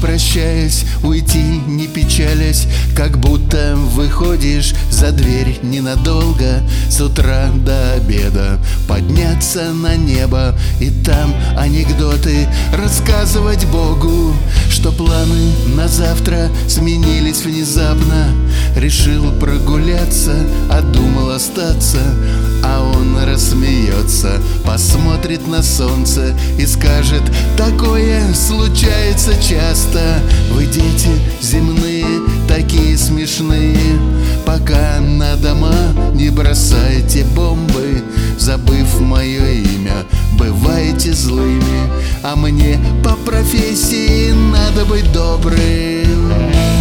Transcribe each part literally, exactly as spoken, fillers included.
прощаясь, уйти не печалясь, как будто выходишь за дверь ненадолго. С утра до обеда подняться на небо и там анекдоты рассказывать Богу, что планы на завтра сменились внезапно. Решил прогуляться, а думал остаться, а он рассмеется, посмотрит на солнце и скажет: такое случается часто. Вы, дети земные, такие смешные, пока на дома не бросайте бомбы. Забыв мое имя, бываете злыми, а мне по профессии надо быть добрым.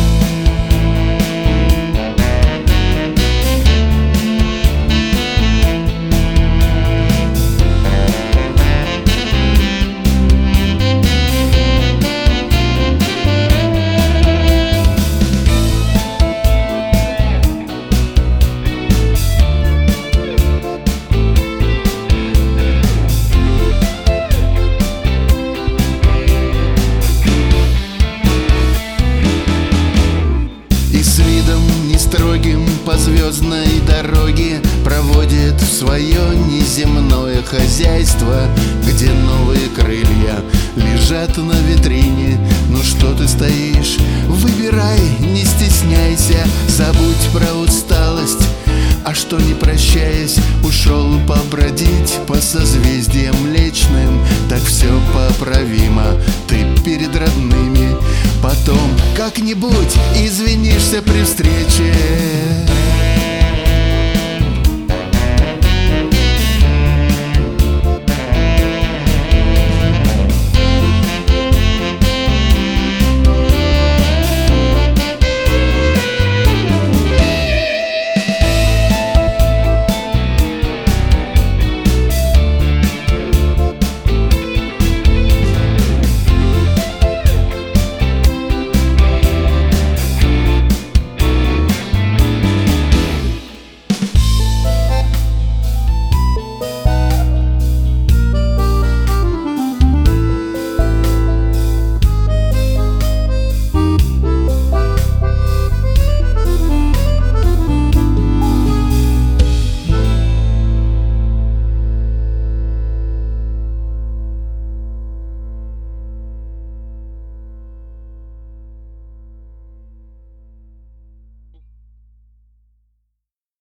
Строгим по звездной дороге проводит в свое неземное хозяйство, где новые крылья лежат на витрине. Ну что ты стоишь? Выбирай, не стесняйся, забудь про усталость. А что, не прощаясь, ушел побродить по созвездиям млечным, так все поправимо, ты перед родными потом как-нибудь извинишься при встрече.